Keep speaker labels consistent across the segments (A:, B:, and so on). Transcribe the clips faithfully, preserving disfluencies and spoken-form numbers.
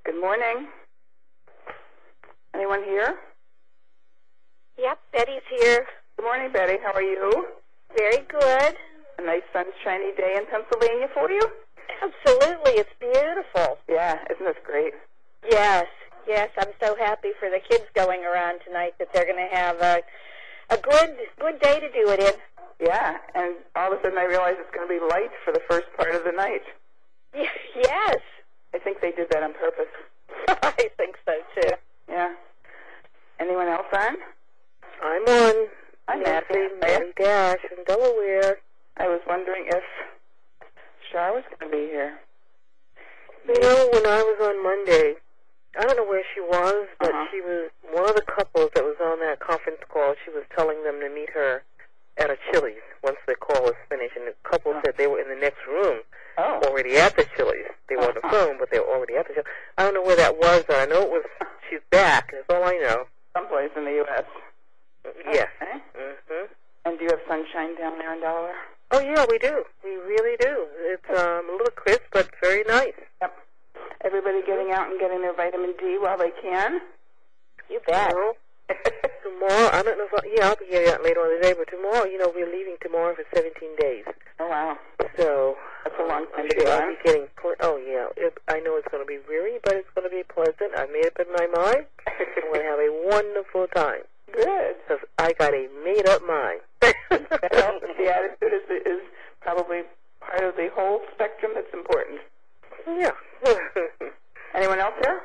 A: Good morning. Anyone here?
B: Yep, Betty's here.
A: Good morning, Betty. How are you?
B: Very good.
A: A nice sunshiny day in Pennsylvania for you?
B: Absolutely. It's beautiful.
A: Yeah, isn't this great?
B: Yes, yes. I'm so happy for the kids going around tonight that they're going to have a, a good good day to do it in.
A: Yeah, and all of a sudden I realize it's going to be light for the first part of the night.
B: Yes.
A: I think they did that on purpose.
B: I think so, too.
A: Yeah. Anyone else on?
C: I'm on.
A: I'm
C: Nancy
A: Nancy.
C: Mary Dash in Delaware.
A: I was wondering if Shar was going to be here.
C: You know, when I was on Monday, I don't know where she was, but
A: Uh-huh.
C: she was one of the couples that was on that conference call. She was telling them to meet her at a Chili's once the call was finished, and the couple
A: Oh.
C: said they were in the next room
A: Oh.
C: already at the Chili's. They were on the
A: Uh-huh.
C: phone, but they were already at the Chili's. I don't know where that was, but I know it was. She's back. That's all I know.
A: Someplace in the U S
C: Yes.
A: Okay.
C: Mhm.
A: And do you have sunshine down there in Delaware?
C: Oh yeah, we do. We really do. It's um, a little crisp, but very nice.
A: Yep. Everybody getting out and getting their vitamin D while they can?
B: You bet.
C: You know, tomorrow, I don't know if I, yeah, I'll be here out later on today, but tomorrow, you know, we're leaving tomorrow for seventeen days.
A: Oh, wow.
C: So,
A: That's a long time
C: I'm
A: to be
C: sure I'll
A: on.
C: be getting, pl- oh yeah, it, I know it's going to be weary, but it's going to be pleasant. I made up in my mind. I'm going to have a wonderful time.
A: Good.
C: Because I got a made-up mind.
A: Well, the attitude is, is probably part of the whole spectrum that's important.
C: Yeah.
A: Anyone else here?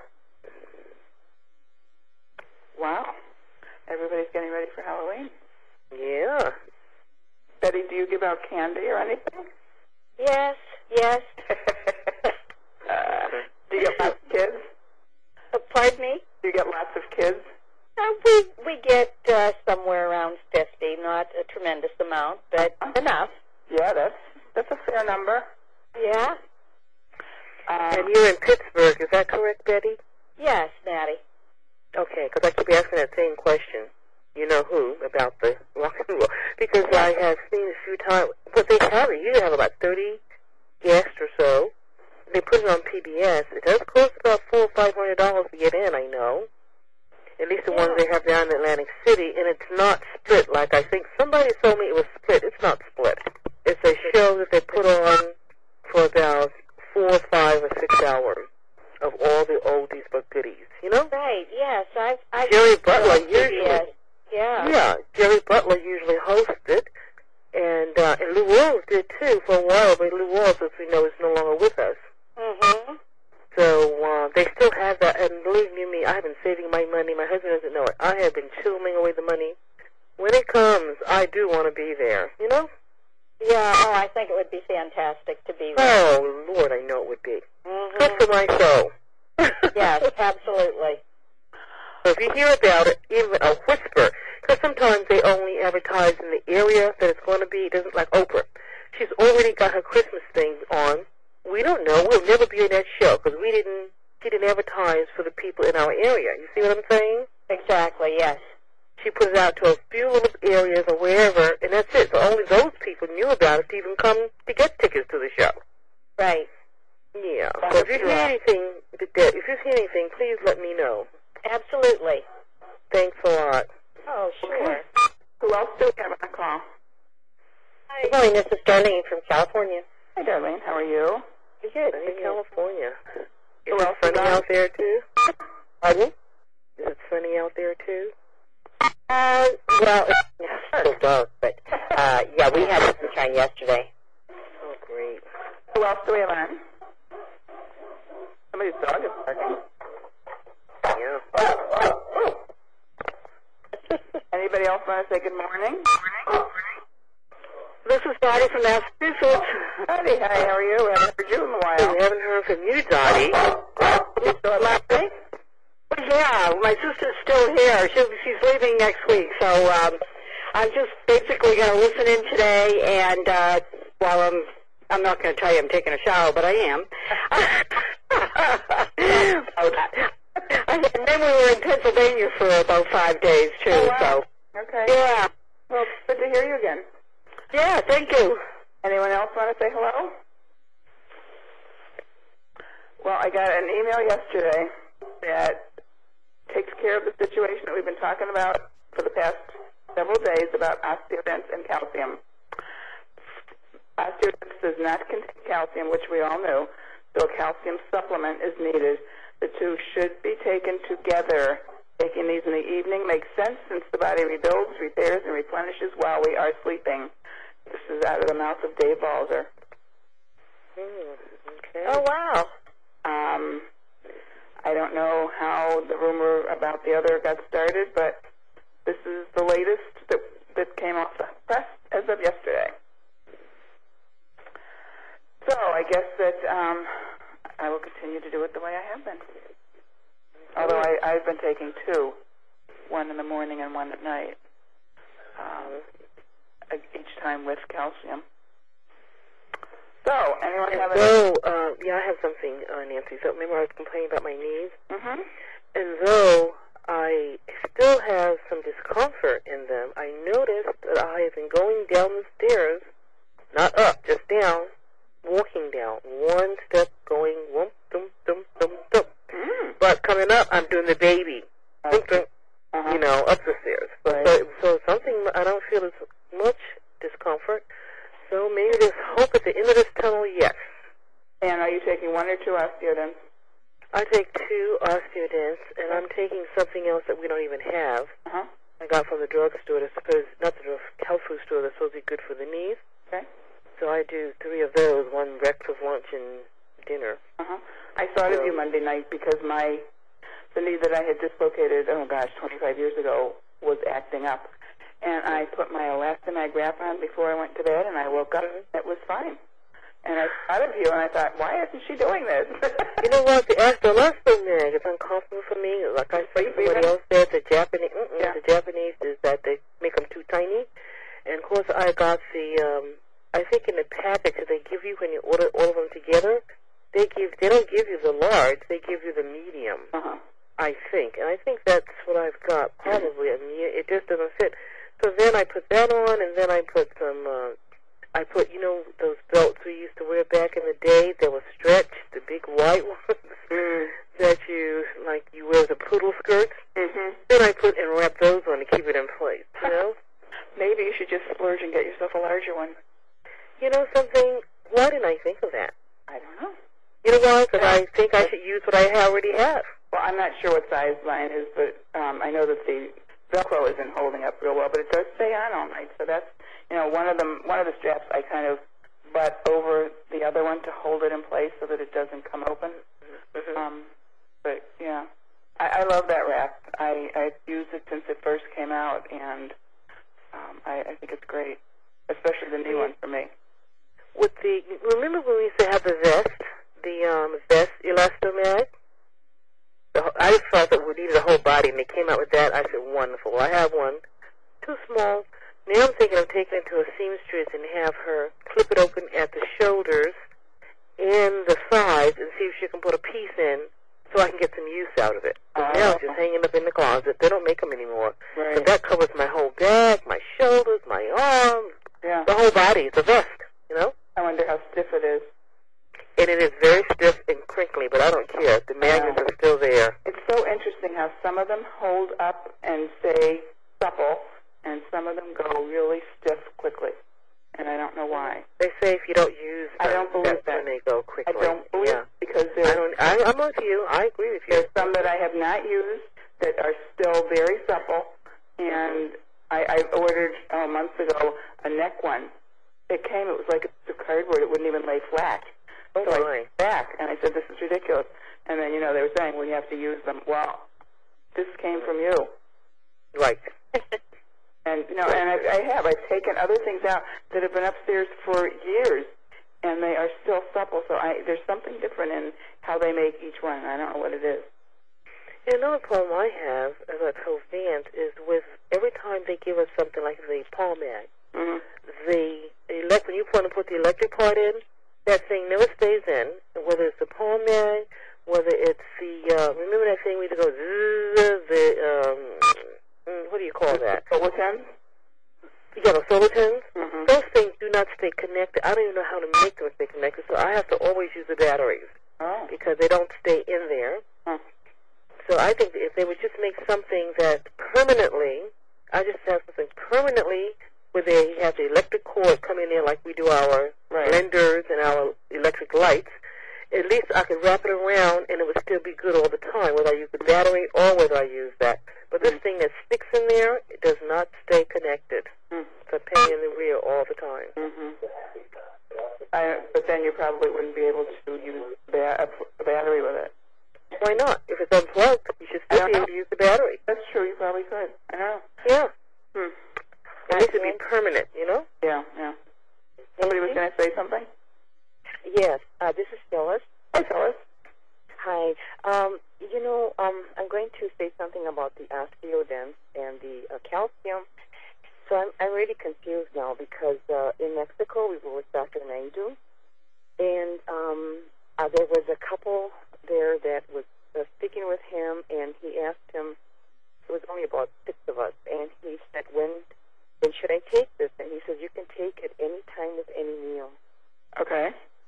A: Wow. Everybody's getting ready for Halloween.
C: Yeah.
A: Betty, do you give out candy or anything?
B: Yes, yes.
A: uh, do you get lots of kids?
B: Uh, pardon me?
A: Do you get lots of kids?
B: Uh, we we get uh, somewhere around fifty, not a tremendous amount, but
A: Uh-huh.
B: enough.
A: Yeah, that's that's a fair number.
B: Yeah?
A: Um,
C: And you're in Pittsburgh, is that correct, Betty?
B: Yes, Maddie.
C: Okay, because I keep asking that same question. You know who, about the rock and roll. Because I have seen a few times, but they have it. You have about thirty guests or so. They put it on P B S. It does cost about four or five hundred dollars to get in, I know. At least the
B: Yeah.
C: ones they have down in Atlantic City, and it's not split. Like I think somebody told me it was split. It's not split. It's a show that they put on for about four, five, or six hours of all the oldies but goodies. You know?
B: Right, yes. I've, I've
C: Jerry Butler
B: P B S.
C: usually.
B: Yeah.
C: Yeah, Jerry Butler usually hosted, and uh, and Lou Rawls did too for a while, but Lou Rawls, as we know, is no longer with us.
B: Mm-hmm.
C: So uh, they still have that, and believe you me, I have been saving my money. My husband doesn't know it. I have been chiseling away the money. When it comes, I do want to be there, you know?
B: Yeah, oh, I think it would be fantastic to be there.
C: Oh, Lord, I know it would be.
B: Mm-hmm.
C: Good for my soul.
B: Yes, absolutely.
C: So if you hear about it, even a whisper, because sometimes they only advertise in the area that it's going to be. It doesn't like Oprah. She's already got her Christmas thing on. We don't know. We'll never be in that show because we didn't. She didn't advertise for the people in our area. You see what I'm saying?
B: Exactly, yes.
C: She put it out to a few little areas or wherever, and that's it. So only those people knew about it to even come to get tickets to the show.
B: Right.
C: Yeah.
A: That's
C: So if you
A: true.
C: hear anything, if you see anything, please let me know.
B: Absolutely.
C: Thanks a lot.
B: Oh, sure.
A: Who else do we have on the call?
B: Hi.
C: Good morning. This is Darlene from California.
A: Hi, Darlene. How are you?
C: Good. In California. Is
A: Who
C: it
A: else
C: sunny
A: is on?
C: out there too?
B: Pardon?
C: Is it sunny out there too?
B: Uh, well, it's still dark, but, uh, yeah, we had sunshine yesterday.
C: Oh, great.
A: Who else do we have on? Somebody's dog is barking.
C: Yeah.
A: Anybody else want to say good morning?
C: This is Dottie from Massachusetts.
A: Howdy, hi, how are you? We haven't heard you in a while.
C: We haven't heard from you, Dottie.
A: You saw it last night?
D: Yeah, my sister's still here. She's, she's leaving next week, so um, I'm just basically going to listen in today. And uh, while I'm, I'm not going to tell you I'm taking a shower, but I am. And then we were in Pennsylvania for about five days too.
A: Oh, wow.
D: So
A: Okay.
D: yeah,
A: Well, good to hear you again.
D: yeah. Thank you.
A: Anyone else want to say hello? Well, I got an email yesterday that takes care of the situation that we've been talking about for the past several days about osteodense and calcium. Osteodense does not contain calcium, which we all knew, so a calcium supplement is needed. The two should be taken together. Taking these in the evening makes sense since the body rebuilds, repairs, and replenishes while we are sleeping. This is out of the mouth of Dave Balzer.
C: Hmm, okay.
B: Oh, wow.
A: Um, I don't know how the rumor about the other got started, but this is the latest that, that came off the press as of yesterday. So I guess that um, I will continue to do it the way I have been. Although I, I've been taking two, one in the morning and one at night, um, each time with calcium. So, anyone have
C: though,
A: any?
C: uh, yeah, I have something, uh, Nancy. So remember I was complaining about my knees?
A: Mm-hmm.
C: And though I still have some discomfort in them, I noticed that I have been going down the stairs, not up, just down, walking down, one step going, whoop, dum, dum, dum, dum.
A: Mm.
C: But coming up, I'm doing the baby,
A: Okay.
C: dum, dum,
A: Uh-huh.
C: you know, up the stairs. So,
A: Right.
C: so, so something, I don't feel as much discomfort. So maybe there's hope at the end of this tunnel, yes.
A: And are you taking one or two osteodense?
C: I take two osteodense, and I'm taking something else that we don't even have.
A: Uh-huh.
C: I got from the drugstore. That's supposed, not the drug, health food store. That's supposed to be good for the knees.
A: Okay.
C: So I do three of those: one breakfast, lunch, and dinner.
A: Uh-huh. I thought of you Monday night because my the knee that I had dislocated, oh gosh, twenty-five years ago, was acting up. And I put my elastomag wrap on before I went to bed, and I woke up, and it was fine. And I thought of you, and I thought, why isn't she doing this?
C: You know what? The elastomag is uncomfortable for me. Like I said, somebody else said, the Japanese, mm-mm,
A: Yeah.
C: the Japanese is that they make them too tiny. And of course, I got the, um, I think in the package that they give you when you order all of them together, they give, they don't give you the large, they give you the medium.
A: Uh-huh.
C: I think, and I think that's what I've got. Probably, I mean, it just doesn't fit. So then I put that on, and then I put some. Uh, I put, you know, those belts we used to wear back in the day that were stretched, the big white ones
A: Mm.
C: that you like. You wear the poodle skirts.
A: Mm-hmm.
C: Then I put and wrap those on to keep it in place. You know.
A: Maybe you should just splurge and get yourself a larger one.
C: You know something? Why didn't I think of that?
A: I don't know.
C: You know why? Because I think I should use what I already have.
A: Well, I'm not sure what size mine is, but um, I know that the Velcro isn't holding up real well, but it does stay on all night. So that's, you know, one of them. One of the straps I kind of butt over the other one to hold it in place so that it doesn't come open.
C: Mm-hmm.
A: Um, but yeah, I, I love that wrap. I I've used it since it first came out, and um, I, I think it's great, especially the new one for me.
C: With the remember when we used to have the vest, the um, vest elastomag. The, I thought that we needed a whole body, and they came out with that. I said, wonderful. I have one. Too small. Now I'm thinking of taking it to a seamstress and have her clip it open at the shoulders and the sides and see if she can put a piece in so I can get some use out of it.
A: Uh,
C: Now it's just hanging up in the closet. They don't make them anymore.
A: Right.
C: But that covers my whole back, my shoulders, my arms,
A: Yeah.
C: the whole body. It's a vest, you know?
A: I wonder how stiff it is.
C: And it is very stiff and crinkly, but I don't care. The magnets are still there.
A: It's so interesting how some of them hold up and stay supple, and some of them go really stiff quickly. And I don't know why.
C: They say if you don't use them,
A: I don't believe
C: that's
A: that.
C: when they go quickly.
A: I don't believe
C: yeah.
A: it because
C: I
A: there's,
C: don't, I, I'm with you. I agree with you.
A: there's some that I have not used that are still very supple, and I, I ordered oh, months ago a neck one. It came, it was like a piece of cardboard. It wouldn't even lay flat.
C: Oh,
A: so I
C: my.
A: went back, and I said, this is ridiculous. And then, you know, they were saying, well, you have to use them. Well, this came from you.
C: Right.
A: And, you know, and I, I have. I've taken other things out that have been upstairs for years, and they are still supple. So I, there's something different in how they make each one. I don't know what it is.
C: And another problem I have, as I told Vance, is with every time they give us something like the palm mag,
A: Mm-hmm.
C: the elect when you want to put the electric part in, that thing never stays in. Whether it's the palm mag, whether it's the uh, remember that thing we used to go zzz, the um, what do you call that?
A: Solitens?
C: Yeah, the solitens.
A: Mm-hmm.
C: Those things do not stay connected. I don't even know how to make them stay connected, so I have to always use the batteries.
A: Oh.
C: because they don't stay in there.
A: Huh.
C: So I think if they would just make something that permanently, I just have something permanently where they have the electric cord come in there like we do our
A: Right.
C: blenders and our electric lights. At least I could wrap it around and it would still be good all the time, whether I use the battery or whether I use that. But this
A: Mm.
C: thing that sticks in there, it does not stay connected.
A: Mm.
C: It's a pain in the rear all the time.
A: Mm-hmm. I, but then you probably wouldn't be able to use ba- a, a battery with it.
C: Why not? If it's unplugged, you should
A: I
C: still
A: don't
C: be
A: know.
C: able to use the battery.
A: That's true. You probably could. I know.
C: Yeah.
A: Hmm.
C: It needs to be permanent, you know?
A: Yeah, yeah. Somebody was going to say something?
E: Yes, uh, this is Phyllis.
A: Hi, Phyllis.
E: Hi. Um, you know, um, I'm going to say something about the osteodents and the uh, calcium. So I'm, I'm really confused now because uh, in Mexico we were with Doctor Naidu, and um, uh, there was a couple there that was uh, speaking with him, and he asked him, it was only about six of us, and he said, when, when should I take this? And he said, you can take it any time with any meal.
A: Okay.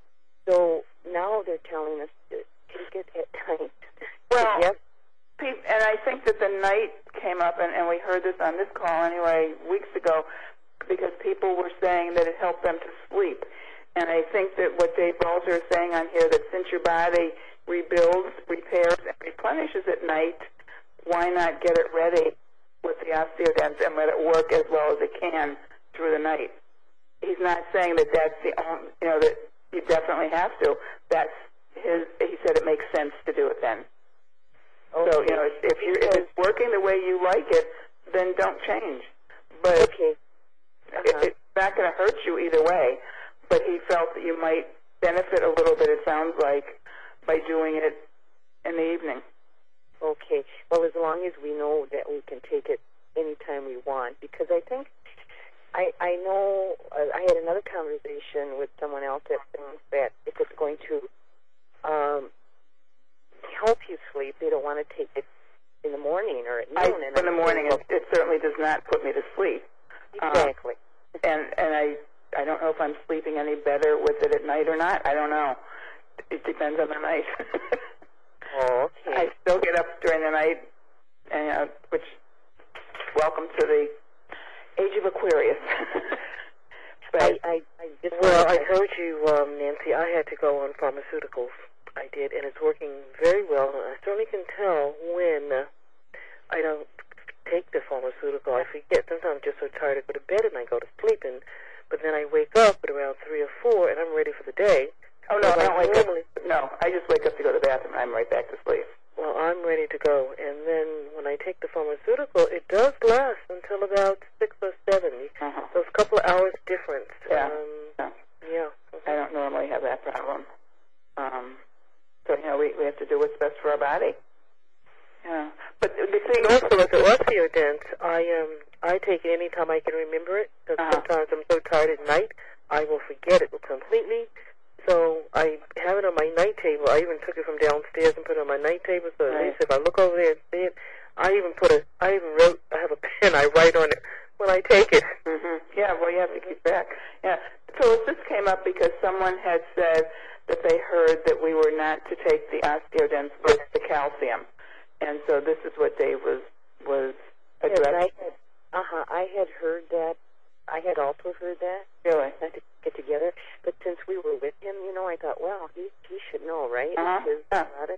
E: So now they're telling us to take it at night.
A: Well,
E: yes.
A: pe- and I think that the night came up, and, and we heard this on this call anyway weeks ago, because people were saying that it helped them to sleep. And I think that what Dave Balzer is saying on here, that since your body rebuilds, repairs, and replenishes at night, why not get it ready with the osteodents and let it work as well as it can through the night? He's not saying that that's the only, you know, that you definitely have to. That's his, he said it makes sense to do it then.
E: Okay.
A: So, you know, if, if, you're, if it's working the way you like it, then don't change. But
E: Okay.
A: it,
E: Uh-huh.
A: it's not going to hurt you either way. But he felt that you might benefit a little bit, it sounds like, by doing it in the evening.
E: Okay. Well, as long as we know that we can take it anytime we want, because I think I I know uh, I had another conversation with someone else that thinks that if it's going to um, help you sleep, they don't want to take it in the morning or at
A: I,
E: noon. and
A: in the
E: I'm
A: morning,
E: saying,
A: it, it certainly does not put me to sleep.
E: well, exactly.
A: Um, and and I I don't know if I'm sleeping any better with it at night or not. I don't know. It depends on the night.
E: Oh, okay.
A: I still get up during the night, and, uh, which, welcome to the age of Aquarius. but
E: I, I, I just
C: Well, I
E: wanted to-
C: told you, um, Nancy, I had to go on pharmaceuticals. I did, and it's working very well. I certainly can tell when uh, I don't take the pharmaceutical. I forget. Sometimes I'm just so tired I go to bed and I go to sleep, and but then I wake up at around three or four, and I'm ready for the day.
A: oh no, I
C: But
A: don't wake
C: normally,
A: up. No, I just wake up to go to the bathroom, and I'm right back to sleep.
C: Well, I'm ready to go, and then when I take the pharmaceutical, it does last until about six or seven.
A: Uh-huh.
C: So it's a couple of hours difference.
A: Yeah.
C: Um,
A: Yeah.
C: yeah.
A: I don't normally have that problem. Um, so you know, we we have to do what's best for our body. Yeah, but the thing
C: And also with the osteodents, I um I take it anytime I can remember it. Because
A: Uh-huh.
C: sometimes I'm so tired at night, I will forget it completely. So I have it on my night table. I even took it from downstairs and put it on my night table. So at
A: Right.
C: least if I look over there and see it, I even put a I even wrote. I have a pen. I write on it when I take it.
A: hmm Yeah, well, you have to keep track. Yeah. So this came up because someone had said that they heard that we were not to take the osteodents with the calcium, and so this is what Dave was was
E: Yes, I
A: addressing.
E: had, uh-huh, I had heard that. I had also heard that.
A: Really?
E: Not to get together. But since we were with him, you know, I thought, well, he he should know, right?
A: Uh-huh.
E: It's his
A: Yeah.
E: product.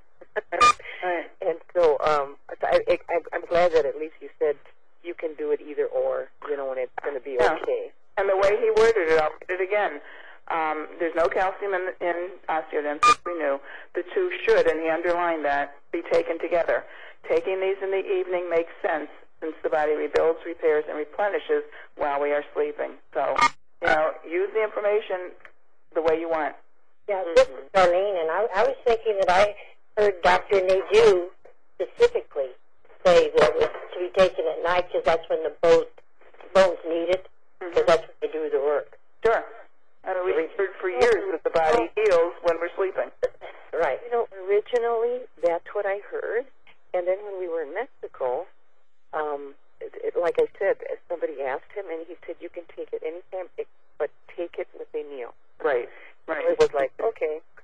A: Right.
E: And so, um, so I, I, I'm glad that at least you said you can do it either or, you know, and it's going to be
A: Yeah.
E: okay.
A: And the way he worded it, I'll read it again. Um, there's no calcium in, in osteodents, as we knew. The two should, and he underlined that, be taken together. Taking these in the evening makes sense since the body rebuilds, repairs, and replenishes while we are sleeping. So, you know, use the information the way you want.
F: Yeah, this is Darlene, and I, I was thinking that I heard Doctor Nadeau specifically say that it was to be taken at night because that's when the bones, bones need it, because that's when they do the work.
A: Sure. I mean, we've heard for years that the body heals when we're sleeping.
F: Right.
E: You know, originally, that's what I heard. And then when we were in Mexico, um, it, it, like I said, somebody asked him, and he said, you can take it anytime, but take it with a meal.
A: Right. Right.
E: It was like, okay.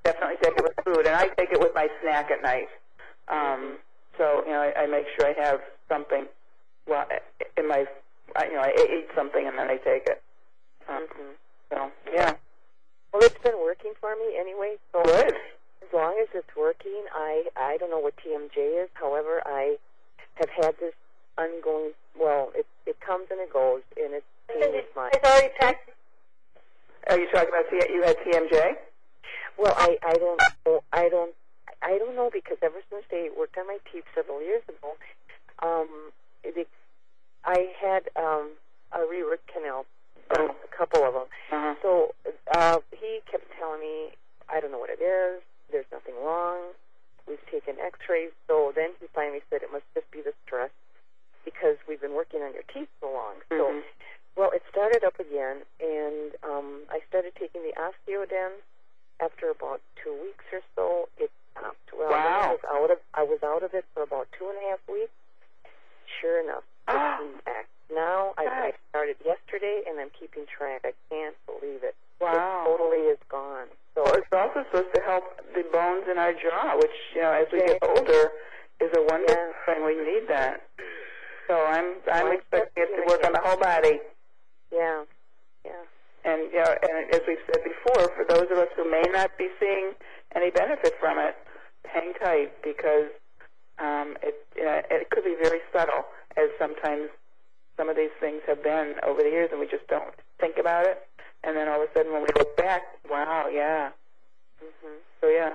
A: definitely take it with food, and I take it with my snack at night. Um, so you know, I, I make sure I have something. Well, in my, I, you know, I eat something and then I take it. Um,
E: Mm-hmm.
A: So yeah.
E: Well, it's been working for me anyway. So
A: Good.
E: as long as it's working, I I don't know what T M J is. However, I have had this ongoing. Well, it it comes and it goes, and it's changed my.
F: It's already packed.
A: Are you talking about T- you had T M J?
E: Well, I I don't know, I don't I don't know because ever since they worked on my teeth several years ago, um, it, I had um a reroot canal.
A: Oh.
E: A couple of them.
A: Uh-huh.
E: So uh, he kept telling me, I don't know what it is. There's nothing wrong. We've taken X-rays. So then he finally said it must just be the stress because we've been working on your teeth so long. So,
A: Mm-hmm.
E: well, it started up again, and um, I started taking the Osteodent. After about two weeks or so, it stopped. Well,
A: Wow.
E: I was out of I was out of it for about two and a half weeks. Sure enough, it
A: Ah.
E: came back. Now I, I
A: God.
E: started yesterday, and I'm keeping track. I can't believe it.
A: Wow.
E: It totally is gone. So
A: Well, it's also supposed to help the bones in our jaw, which, you know, as we get
E: Exactly.
A: older, is a wonderful
E: Yeah.
A: thing. We need that. So I'm I'm
E: Well,
A: expecting it to
E: that's
A: work on the whole body.
E: yeah, yeah.
A: And, you know, and as we've said before, for those of us who may not be seeing any benefit from it, hang tight because um, it, you know, it could be very subtle, as sometimes some of these things have been over the years, and we just don't think about it. And then all of a sudden, when we look back, wow, yeah.
E: Mhm.
A: So yeah.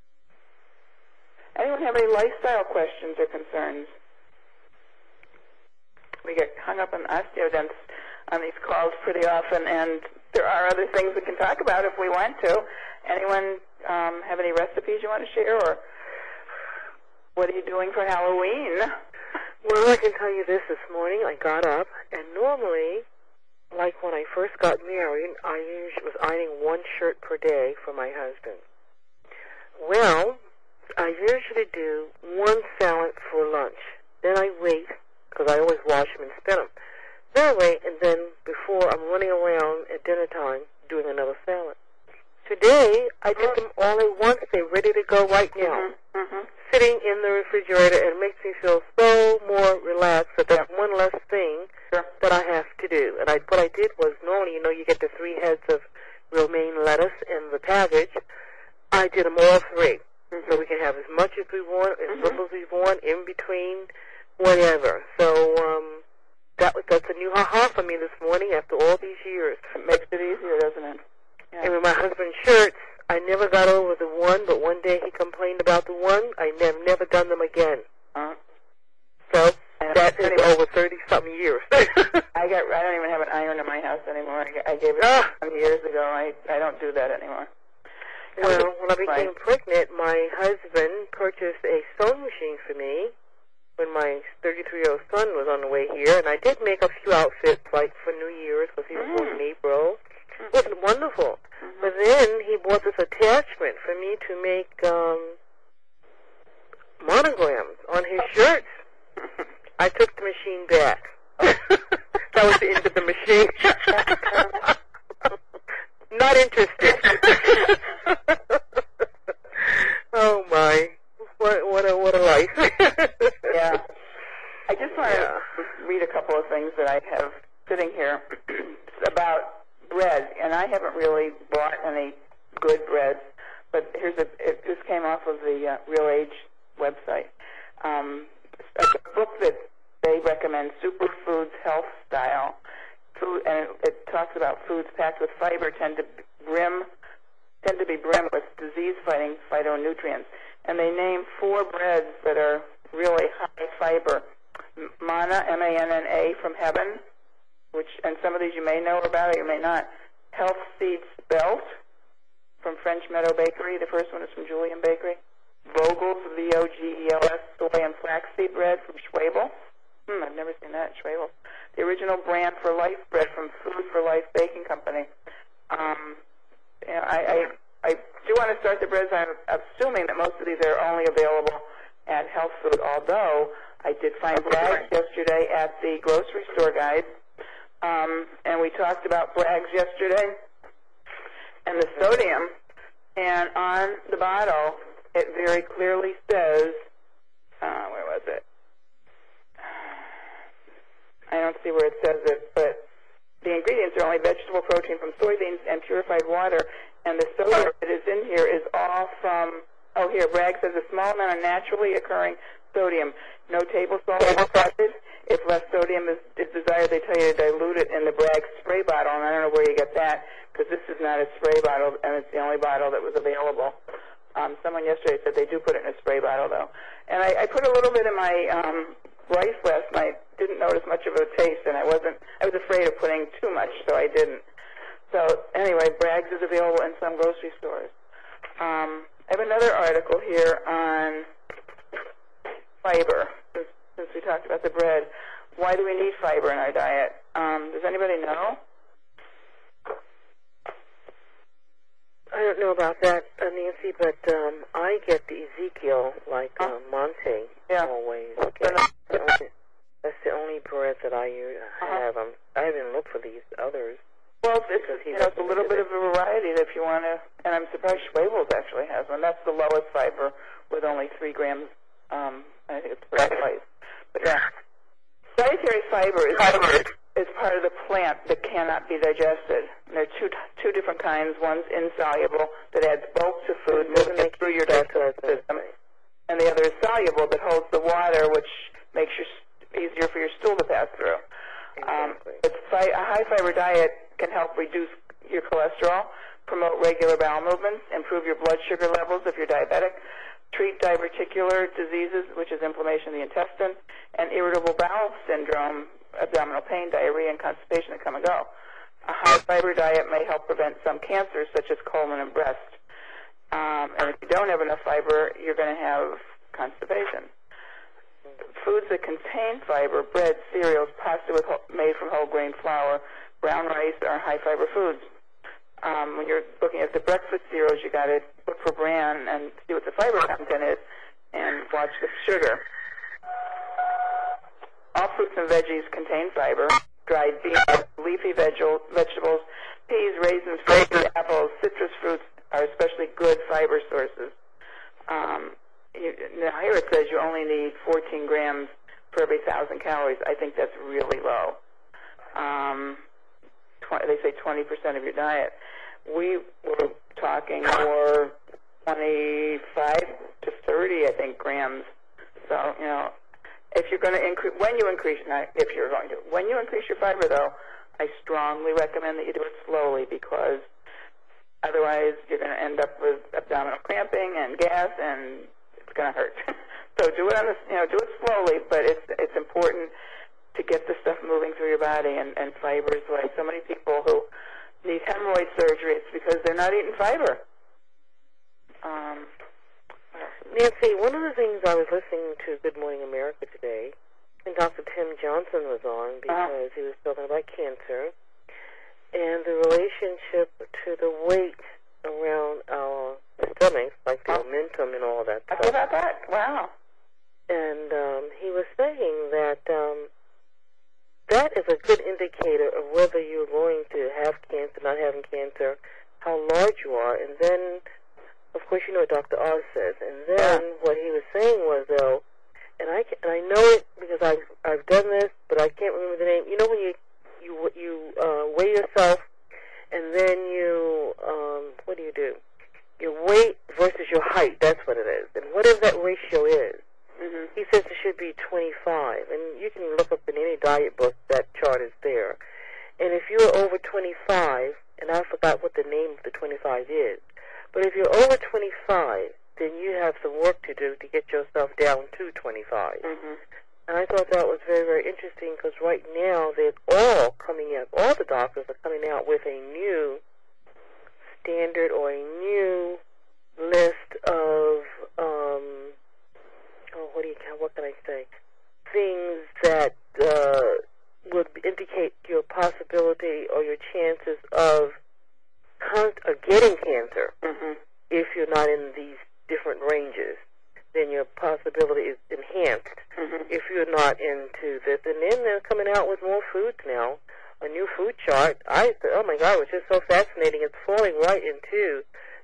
A: Anyone have any lifestyle questions or concerns? We get hung up on osteodents on these calls pretty often, and there are other things we can talk about if we want to. Anyone um, have any recipes you want to share, or what are you doing for Halloween?
C: Well, I can tell you this this morning. I got up, and normally, like when I first got married, I usually was ironing one shirt per day for my husband. Well, I usually do one salad for lunch. Then I wait, because I always wash them and spin them. Then I wait, and then before I'm running around at dinner time doing another salad. Today, I did them all at once. They're ready to go right now.
A: Mm-hmm. Mm-hmm.
C: Sitting in the refrigerator, and it makes me feel so more relaxed that that's one less thing
A: Sure.
C: that I have to do. And I, what I did was, normally, you know, you get the three heads of romaine lettuce in the package. I did them all three.
A: Mm-hmm.
C: So we can have as much as we want, as
A: Mhm.
C: little as we want, in between, whatever. So um, that was that's a new ha-ha for me this morning after all these years.
A: It makes it easier, doesn't it? Yeah.
C: And with my husband's shirts, I never got over the one, but one day he complained about the one. I have never done them again.
A: Uh,
C: So
A: and
C: that is
A: anyway,
C: over thirty-something years.
A: I got. I don't even have an iron in my house anymore. I, I gave it
C: Ah.
A: some years ago. I I don't do that anymore.
C: Well, when I became
A: Right.
C: pregnant, my husband purchased a sewing machine for me when my thirty-three-year-old son was on the way here, and I did make a few outfits, like for New Year's, because he was
A: Mm.
C: born in April. It was wonderful.
A: Mm-hmm.
C: But then he bought this attachment for me to make um, monograms on his shirts. I took the machine back. That was the end of the machine. Not interested. Oh my! What what a what a life!
A: Yeah. I just want
C: Yeah.
A: to read a couple of things that I have sitting here about bread, and I haven't really bought any good bread, but here's a. It, this came off of the uh, Real Age website. Um, a book that they recommend, Superfoods Health Style. Food, and it, it talks about foods packed with fiber tend to brim tend to be brim with disease-fighting phytonutrients. And they name four breads that are really high fiber. M- Manna, M A N N A, from Heaven, which, and some of these you may know about or you may not. Health Seed Spelt from French Meadow Bakery. The first one is from Julian Bakery. Vogel's, V O G E L S, soy and flaxseed bread from Schwabel. Hmm, I've never seen that, Schwabel. The original brand for Life bread from Food for Life Baking Company. Um, you know, I, I, I do want to start the breads. I'm assuming that most of these are only available at health food, although I did find Bragg's yesterday at the grocery store guide. Um, and we talked about Bragg's yesterday. And the sodium And on the bottle, it very clearly says, uh, where was it? I don't see where it says it, but the ingredients are only vegetable protein from soybeans and purified water, and the soda that is in here is all from, oh, here, Bragg says a small amount of naturally occurring sodium. No table salt is added. If less sodium is, is desired, they tell you to dilute it in the Bragg spray bottle, and I don't know where you get that, because this is not a spray bottle, and it's the only bottle that was available. Um, someone yesterday said they do put it in a spray bottle, though. And I, I put a little bit in my um, rice last night. Didn't notice much of a taste, and I wasn't. I was afraid of putting too much, so I didn't. So anyway, Bragg's is available in some grocery stores. Um, I have another article here on fiber, since, since we talked about the bread. Why do we need fiber in our diet? Um, does anybody know?
C: I don't know about that, uh, Nancy, but um, I get the Ezekiel, like uh, Monte,
A: yeah.
C: always. Okay. That's, the only, that's the only bread that I use,
A: uh-huh.
C: have. Um, I haven't looked for these others.
A: Well, it's, you know, it's a little bit of a variety if you want to, and I'm surprised Schwabel's actually has one. That's the lowest fiber with only three grams. Um, I think it's per slice. But yeah, dietary fiber is, is part of the plant that cannot be digested. And there are two two different kinds. One's insoluble that adds bulk to food, moving it through your digestive system, and the other is soluble that holds the water, which makes your easier for your stool to pass through. Um, but fi- a high fiber diet can help reduce your cholesterol, promote regular bowel movements, improve your blood sugar levels if you're diabetic, treat diverticular diseases, which is inflammation of the intestine, and irritable bowel syndrome, abdominal pain, diarrhea, and constipation that come and go. A high-fiber diet may help prevent some cancers, such as colon and breast. Um, and if you don't have enough fiber, you're going to have constipation. Foods that contain fiber, bread, cereals, pasta with whole, made from whole grain flour, brown rice are high-fiber foods. Um, when you're looking at the breakfast cereals, you got to look for bran and see what the fiber content is, and watch the sugar. All fruits and veggies contain fiber. Dried beans, leafy vegel, vegetables, peas, raisins, fruits, apples, citrus fruits are especially good fiber sources. Um, you, now here it says you only need fourteen grams per every thousand calories. I think that's really low. Um, tw- they say twenty percent of your diet. We were talking more twenty-five to thirty, I think, grams. So, you know, if you're going to increase, when you increase, not if you're going to, when you increase your fiber, though, I strongly recommend that you do it slowly, because otherwise you're going to end up with abdominal cramping and gas, and it's going to hurt. So do it on the, you know, do it slowly, but it's it's important to get the stuff moving through your body, and, and fiber is why so many people who need hemorrhoid surgery, it's because they're not eating fiber. Um,
C: Nancy, one of the things I was listening to Good Morning America today, and Doctor Tim Johnson was on because uh-huh. he was talking about cancer and the relationship to the weight around our stomachs, like the oh. omentum and all that stuff.
A: I about that. Wow.
C: And um, he was saying that um, that is a good indicator of whether you're going to have cancer, not having cancer, how large you are, and then, of course, you know what Doctor Oz says. And then yeah. what he was saying was, though, and I can, and I know it because I've I've done this, but I can't remember the name. You know when you you you uh, weigh yourself, and then you um, what do you do? Your weight versus your height. That's what it is. And whatever that ratio is, mm-hmm. he says it should be twenty-five. And you can look up in any diet book, that chart is there. And if you're over twenty-five, and I forgot what the name of the twenty-five is, but if you're over twenty-five, then you have some work to do to get yourself down to twenty-five. Mm-hmm. And I thought that was very, very interesting, because right now they're all coming out, all the doctors are coming out with a new standard or a new list of, um, oh, what do you, what can I say, things that uh, would indicate your possibility or your chances of, con- of getting cancer. Mm-hmm. If you're not in these different ranges, then your possibility is enhanced. Mm-hmm. If you're not into this. And then they're coming out with more foods now, a new food chart. I said, oh my God, it was just so fascinating. It's falling right into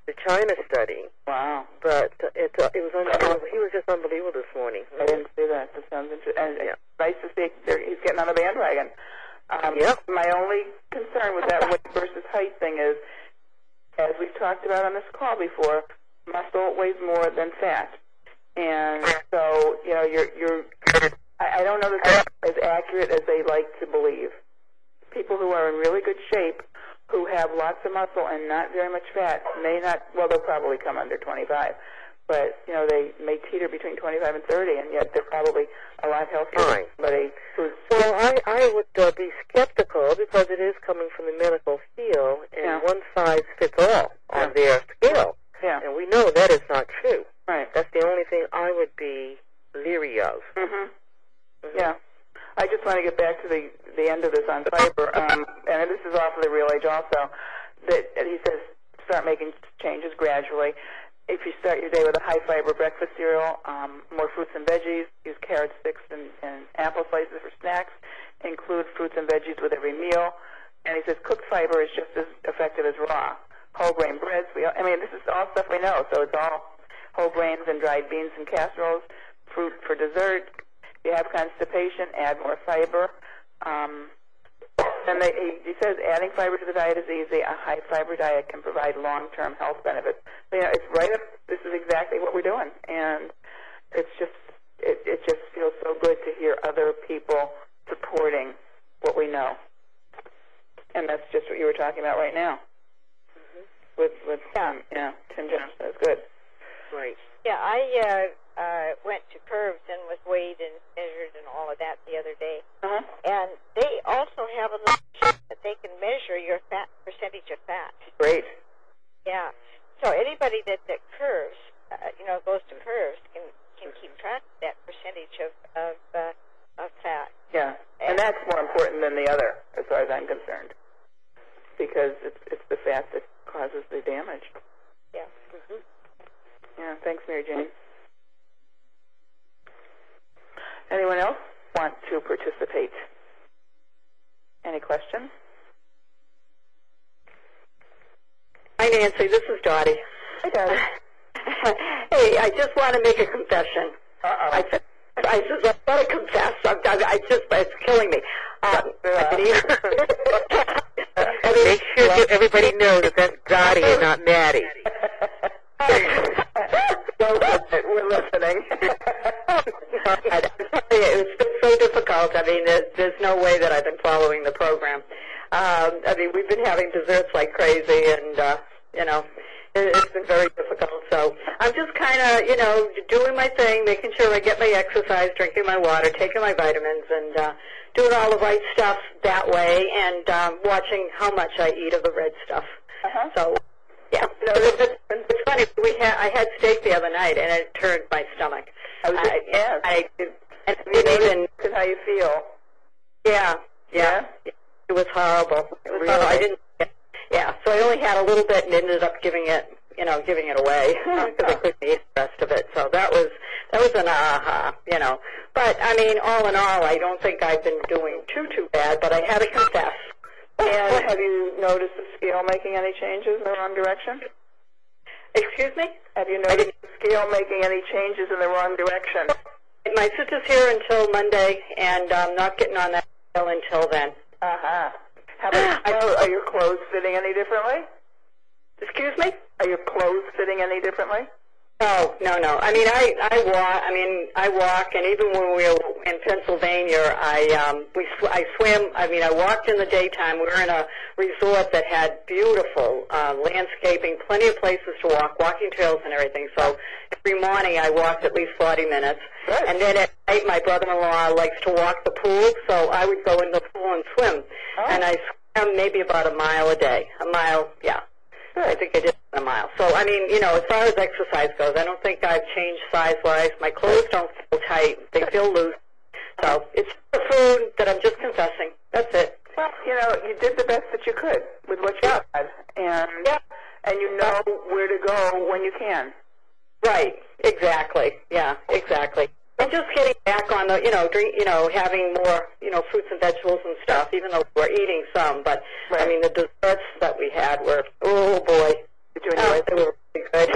C: the China study.
A: Wow.
C: But it uh, it was unbelievable. He was just unbelievable this morning.
A: I didn't see that. That sounds interesting. And
C: Yeah.
A: it's nice to see there- he's getting on the bandwagon. Um,
C: Yep.
A: My only concern with that weight versus height thing is, as we've talked about on this call before, muscle weighs more than fat. And so, you know, you're, you're I, I don't know that that's as accurate as they like to believe. People who are in really good shape, who have lots of muscle and not very much fat, may not, well, they'll probably come under twenty-five. But, you know, they may teeter between twenty-five and thirty, and yet they're probably a lot healthier than
C: Fine.
A: somebody who's...
C: Well, I, I would uh, be skeptical because it is coming from the medical field, and
A: Yeah.
C: one size fits all on
A: Yeah.
C: their scale.
A: Yeah,
C: And we know that is not true.
A: right.
C: That's the only thing I would be leery of.
A: hmm Yeah. I just want to get back to the, the end of this on fiber, um, and this is off of the Real Age also, that, that he says start making changes gradually. If you start your day with a high-fiber breakfast cereal, um, more fruits and veggies, use carrot sticks and, and apple slices for snacks, include fruits and veggies with every meal, and he says cooked fiber is just as effective as raw. Whole grain breads, we, I mean, this is all stuff we know, so it's all whole grains and dried beans and casseroles, fruit for dessert. If you have constipation, add more fiber. Um, and they, he, he says adding fiber to the diet is easy. A high-fiber diet can provide long-term health benefits. So, you know, it's right up, this is exactly what we're doing. And it's just, it, it just feels so good to hear other people supporting what we know. And that's just what you were talking about right now. Mm-hmm. With, with um, yeah, Tim Jones. That's good.
C: Right.
B: Yeah, I uh, uh, went to Curves and was weighed and measured and all of that the other day.
A: Uh-huh.
B: And they also have a little sheet that they can measure your fat percentage of fat.
A: Great.
B: Yeah. So anybody that, that Curves, uh, you know, goes to Curves can can keep track of that percentage of of, uh, of fat.
A: Yeah, and that's more important than the other, as far as I'm concerned, because it's it's the fat that causes the damage.
B: Yeah.
A: Mm-hmm. Yeah. Thanks, Mary Jane. Anyone else want to participate? Any questions?
D: Hi, Nancy. This is Dottie.
A: Hi, Dottie.
D: Hey, I just want to make a confession.
A: Uh-oh.
D: I, I just I've got to confess. I, I, I just it's killing me. Um,
C: Make sure everybody knows that that's Dottie and not Maddie.
A: Don't listen. We're listening.
D: It's been so difficult. I mean, there's, there's no way that I've been following the program. Um, I mean, we've been having desserts like crazy, and uh, you know, it, it's been very difficult. So I'm just kind of, you know, doing my thing, making sure I get my exercise, drinking my water, taking my vitamins, and uh, doing all the right stuff that way, and um, watching how much I eat of the red stuff.
A: Uh-huh.
D: So. Yeah, no, it's, it's, it's funny. We had I had steak the other night, and it turned my stomach.
A: I was just,
D: I,
A: yes.
D: I, I didn't even.
A: This is how you feel.
D: Yeah, yeah,
A: Yeah?
D: it was horrible. It was
A: Really?
D: horrible. I didn't. Yeah, so I only had a little bit and ended up giving it, you know, giving it away because I couldn't eat the rest of it. So that was that was an aha, you know. But I mean, all in all, I don't think I've been doing too too bad. But I had to confess.
A: And have you noticed the scale making any changes in the wrong direction?
D: Excuse me?
A: Have you noticed the scale making any changes in the wrong direction?
D: My sister's here until Monday, and I'm not getting on that scale until then.
A: Uh-huh. How about, are, are your clothes fitting any differently?
D: Excuse me?
A: Are your clothes fitting any differently?
D: No, no, no. I mean, I I walk. I mean, I walk, and even when we were in Pennsylvania, I um we sw- I swim. I mean, I walked in the daytime. We were in a resort that had beautiful uh, landscaping, plenty of places to walk, walking trails and everything. So every morning I walked at least forty minutes,
A: Good.
D: and then at night my brother-in-law likes to walk the pool, so I would go in the pool and swim,
A: Oh.
D: and I swam maybe about a mile a day. A mile, yeah. I think I did a mile. So, I mean, you know, as far as exercise goes, I don't think I've changed size-wise. My clothes don't feel tight. They feel loose. So it's the food that I'm just confessing. That's it.
A: Well, you know, you did the best that you could with what you
D: Yeah.
A: had, and
D: Yeah.
A: and you know where to go when you can.
D: Right. Exactly. Yeah, exactly. And just getting back on the, you know, drink, you know, having more, you know, fruits and vegetables and stuff, even though we're eating some. But, I
A: Right.
D: mean, the desserts that we had were, oh, boy.
A: Did you enjoy
D: Oh,
A: it?
D: they were good.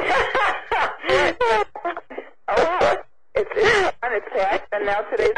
A: Oh, well, it's it's fun, it's fast, and now today's,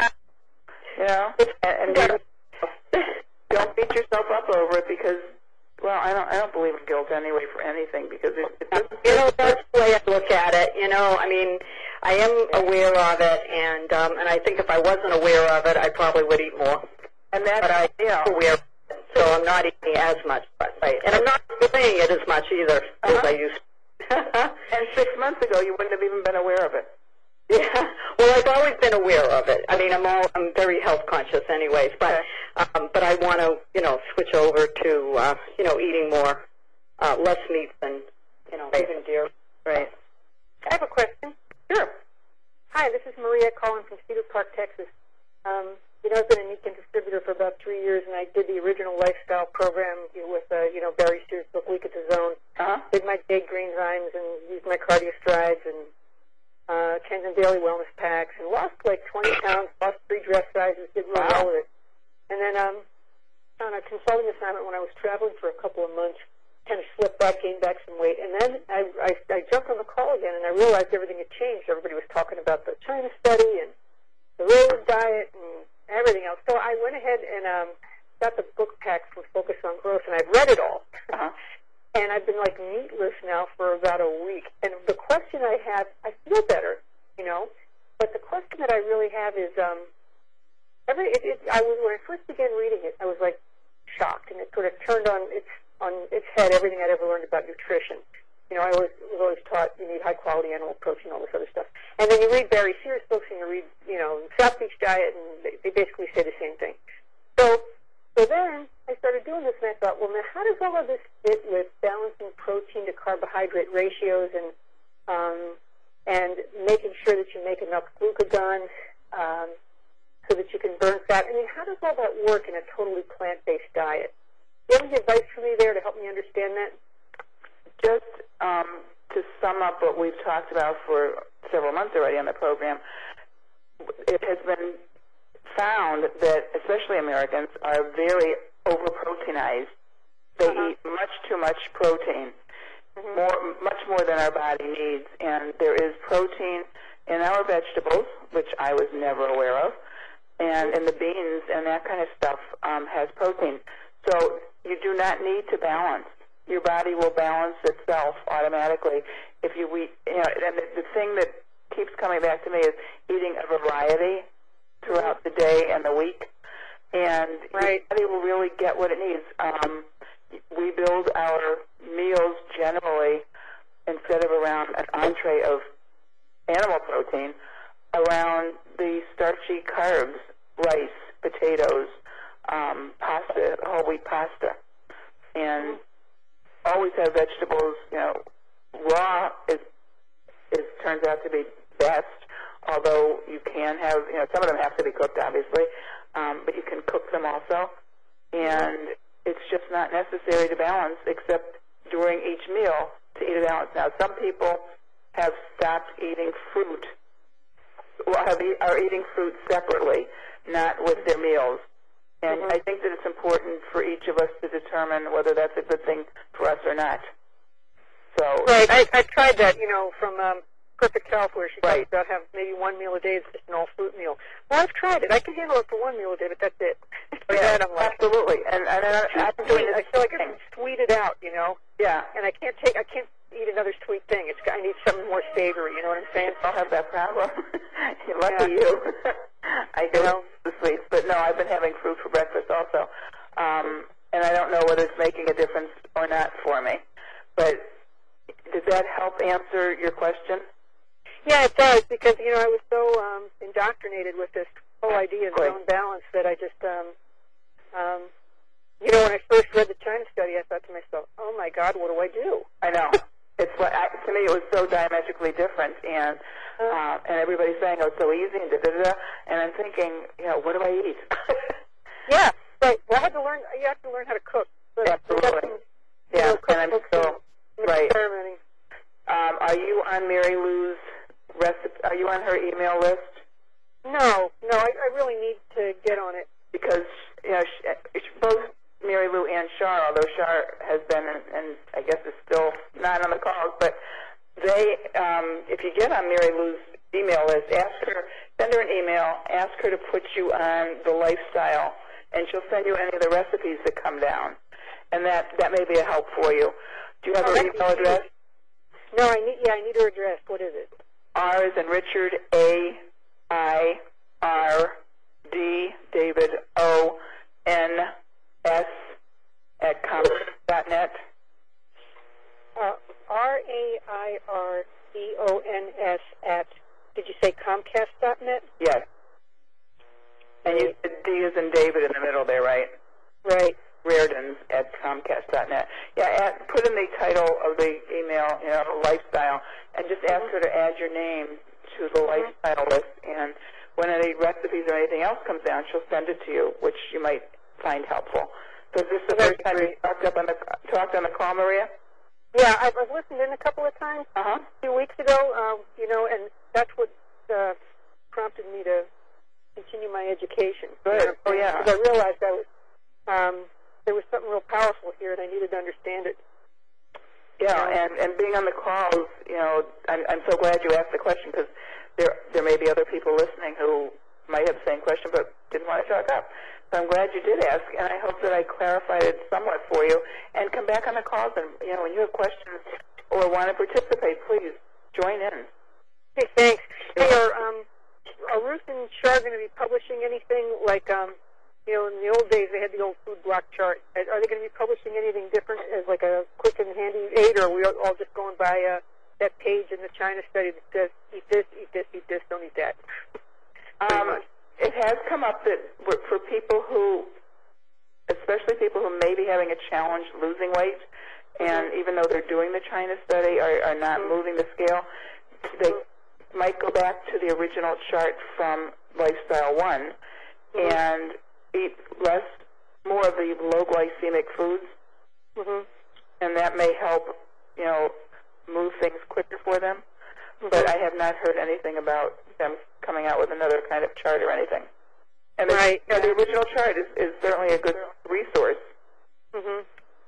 A: you know, and, and you don't beat yourself up over it because, well, I don't I don't believe in guilt anyway for anything because it, it doesn't.
D: You know, that's the way I look at it. You know, I mean, I am aware of it, and um, and I think if I wasn't aware of it, I probably would eat more.
A: And that,
D: But I
A: you know,
D: am aware of it, so I'm not eating as much. But, right. And I'm not playing it as much either
A: Uh-huh.
D: as I used to.
A: and six months ago you wouldn't have even been aware of it.
D: Yeah. Well, I've always been aware of it. I mean, I'm all I'm very health conscious, anyways. But um, but I want to, you know, switch over to uh, you know, eating more, uh, less meat than, you know, even deer.
A: Right.
G: I have a question.
A: Sure.
G: Hi, this is Maria calling from Cedar Park, Texas. Um, you know, I've been a Nikin distributor for about three years, and I did the original lifestyle program with, uh, you know, Barry Sears' book, Week at the Zone.
A: Uh-huh.
G: Did my Day Greenzymes and used my cardio strides and uh, Kensington Daily Wellness Packs and lost like twenty pounds, lost three dress sizes, did real
A: Wow.
G: well with it. And then um, on a consulting assignment when I was traveling for a couple of months, kind of slipped back, gained back some weight, and then I, I, I jumped on the call again, and I realized everything had changed. Everybody was talking about the China study and the road diet and everything else. So I went ahead and um, got the book pack from Focus on Growth, and I've read it all.
A: Uh-huh.
G: And I've been like meatless now for about a week. And the question I have, I feel better, you know, but the question that I really have is, um, every it, it, I was when I first began reading it, I was like shocked, and it sort of turned on its on its head everything I'd ever learned about nutrition. You know, I was, was always taught you need high quality animal protein, all this other stuff. And then you read Barry Sears' books, and you read, you know, South Beach Diet, and they, they basically say the same thing. So, so then I started doing this, and I thought, well, now how does all of this fit with balancing protein to carbohydrate ratios and um, and making sure that you make enough glucagon um, so that you can burn fat? I mean, how does all that work in a totally plant-based diet? Do you have any advice for me there to help me understand that?
A: Just um, to sum up what we've talked about for several months already on the program, it has been found that especially Americans are very over-proteinized. They
G: Uh-huh.
A: eat much too much protein,
G: Mm-hmm.
A: more, much more than our body needs. And there is protein in our vegetables, which I was never aware of, and in the beans and that kind of stuff um, has protein. So you do not need to balance. Your body will balance itself automatically if you eat. You know, and the, the thing that keeps coming back to me is eating a variety throughout the day and the week, and
G: Right.
A: your body will really get what it needs. Um, we build our meals generally, instead of around an entree of animal protein, around the starchy carbs, rice, potatoes, um, pasta, whole wheat pasta, and always have vegetables. You know, raw is is turns out to be best. Although you can have, you know, some of them have to be cooked, obviously, um, but you can cook them also, and it's just not necessary to balance except during each meal to eat a balance. Now, some people have stopped eating fruit, well, have e- are eating fruit separately, not with their meals. And
G: Mhm.
A: I think that it's important for each of us to determine whether that's a good thing for us or not. So,
G: Right. I, I tried that, you know, from um, Perfect Health, where she
A: Right.
G: talks about having maybe one meal a day is just an all-fruit meal. Well, I've tried it. I can handle it for one meal a day, but that's it. For
A: yeah,
G: that, I'm like,
A: absolutely. And, and I, I'm doing
G: I
A: the
G: feel like
A: same
G: it's sweeted out, you know,
A: Yeah,
G: and I can't take, I can't eat another sweet thing. It's, I need something more savory. You know what I'm saying?
A: I'll have that problem. Lucky
G: Yeah.
A: you. I go
G: know?
A: the sweets, but no, I've been having fruit for breakfast also, um, and I don't know whether it's making a difference or not for me. But does that help answer your question?
G: Yeah, it does, because, you know, I was so um, indoctrinated with this whole idea of
A: Right.
G: zone balance that I just, um, um, you know, when I first read the China study, I thought to myself, oh, my God, what do I do?
A: I know. It's what I, to me it was so diametrically different, and uh, and everybody's saying oh it's so easy and da da da, and I'm thinking, you know, what do I eat?
G: Yeah, right. Well, I had to learn, you have to learn how to cook. But
A: Absolutely.
G: I got some, you
A: Yeah,
G: know,
A: and I'm
G: cookbooks
A: still
G: and
A: right.
G: experimenting.
A: Um, are you on Mary Lou's recipe? Are you on her email list?
G: No, no, I, I really need to get on it.
A: Because you know, she, she, both Mary Lou and Char, although Char has been and, and I guess is still not on the calls, but they, um, if you get on Mary Lou's email list, ask her, send her an email, ask her to put you on the lifestyle, and she'll send you any of the recipes that come down. And that, that may be a help for you. Do you have
G: Oh,
A: her
G: that's
A: email address?
G: No, I need. Yeah, I need her address. What is it?
A: R is in Richard, A, I, R, D, David, O, N, S, at comcast dot net.
G: Uh, R A I R D O N S at, did you say Comcast dot net?
A: Yes. And you said D is in David in the middle there, right?
G: Right.
A: Reardon's at comcast dot net. Yeah, add, put in the title of the email, you know, lifestyle, and just ask her to add your name to the lifestyle list. And when any recipes or anything else comes down, she'll send it to you, which you might find helpful. So is this the first time you talked up on the talked on the call, Maria?
G: Yeah, I've, I've listened in a couple of times.
A: Uh huh.
G: A few weeks ago, um, you know, and that's what uh, prompted me to continue my education.
A: Good. Oh yeah.
G: Because I realized I was, um, there was something real powerful here, and I needed to understand it.
A: Yeah, and, and being on the calls, you know, I'm, I'm so glad you asked the question, because there there may be other people listening who might have the same question but didn't want to talk up. So I'm glad you did ask, and I hope that I clarified it somewhat for you. And come back on the calls, and, you know, when you have questions or want to participate, please join in.
G: Hey, thanks. Hey, are, um, are Ruth and Char going to be publishing anything like, um, you know, in the old days they had the old food block chart. Are they going to be publishing anything different as like a quick and handy aid, or are we all just going by uh, that page in the China study that says, eat this, eat this, eat this, don't eat that?
A: Um, it has come up that for people who, especially people who may be having a challenge losing weight, and even though they're doing the China study, are, are not mm-hmm. moving the scale, they might go back to the original chart from Lifestyle One mm-hmm. and eat less, more of the low glycemic foods, mm-hmm. and that may help, you know, move things quicker for them. Mm-hmm. But I have not heard anything about them coming out with another kind of chart or anything. And the,
G: right.
A: you know, the original chart is, is certainly a good resource.
G: Mm-hmm.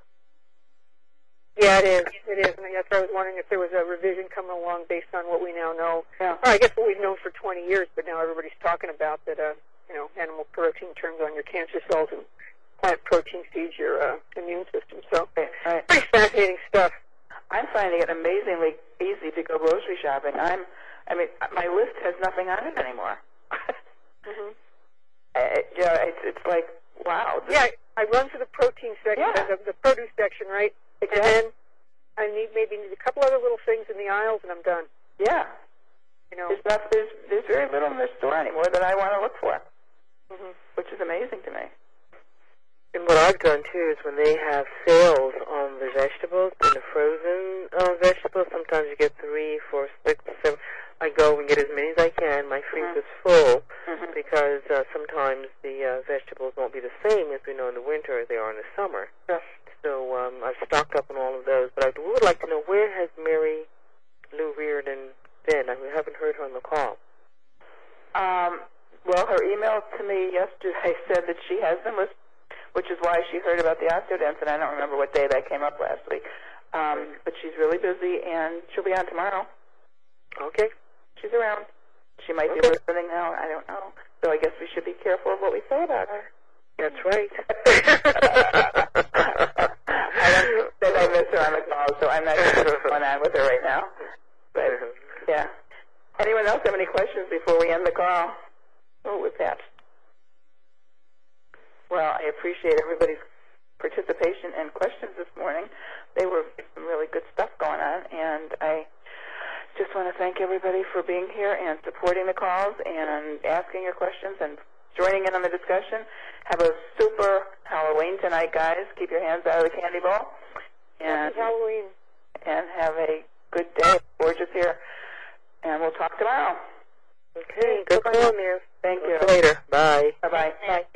G: Yeah, it is. It is. And that's why I was wondering if there was a revision coming along based on what we now know.
A: Yeah.
G: Or I guess what we've known for twenty years, but now everybody's talking about that, uh, you know, animal protein turns on your cancer cells and plant protein feeds your uh, immune system. So,
A: right, right.
G: Pretty fascinating stuff.
A: I'm finding it amazingly easy to go grocery shopping. I'm, I mean, my list has nothing on it anymore.
G: mm-hmm.
A: I, yeah, it's, it's like, wow.
G: Yeah, I run to the protein section,
A: yeah.
G: the, the produce section, right?
A: Exactly.
G: And then I need maybe need a couple other little things in the aisles, and I'm done.
A: Yeah.
G: You know,
A: there's, not, there's, there's very little in the store anymore that I want to look for,
G: mm-hmm.
A: which is amazing to me.
C: And what I've done, too, is when they have sales on the vegetables, and the frozen uh, vegetables, sometimes you get three, four, six, seven. I go and get as many as I can. My freezer's mm-hmm. full mm-hmm. because uh, sometimes the uh, vegetables won't be the same as we know in the winter as they are in the summer.
A: Yeah.
C: So um, I've stocked up on all of those. But I would like to know, where has Mary Lou Reardon been? I haven't heard her on the call.
A: Um, well, her email to me yesterday said that she has been listening, which is why she heard about the osteodents, and I don't remember what day that came up last week. Um, but she's really busy, and she'll be on tomorrow.
C: Okay.
A: She's around. She might
C: okay.
A: be listening now. I don't know. So I guess we should be careful of what we say about her.
C: That's right.
A: I don't think I miss her on the call, so I'm not sure what's going on with her right now. But, yeah. Anyone else have any questions before we end the call? Oh, with that. Well, I appreciate everybody's participation and questions this morning. They were some really good stuff going on, and I just want to thank everybody for being here and supporting the calls and asking your questions and joining in on the discussion. Have a super Halloween tonight, guys. Keep your hands out of the candy bowl. And,
G: Happy Halloween.
A: And have a good day. Gorgeous here. And we'll talk tomorrow.
C: Okay, good call, man.
A: Thank you.
C: Later. Bye.
A: Bye-bye. Bye.